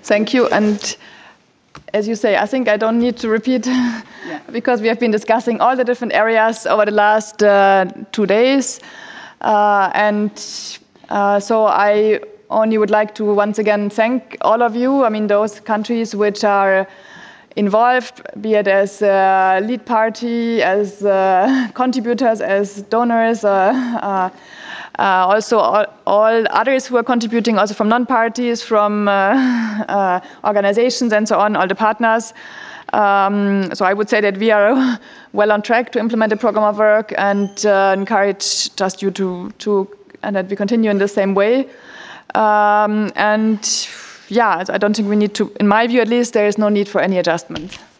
Thank you. And as you say, I think I don't need to repeat because we have been discussing all the different areas over the last 2 days. So I only would like to once again thank all of you. I mean, those countries which are involved, be it as lead party, as contributors, as donors, also all others who are contributing, also from non-parties, from organizations and so on, all the partners. So I would say that we are well on track to implement the program of work and encourage just you and that we continue in the same way. I don't think we need to, in my view at least, there is no need for any adjustment.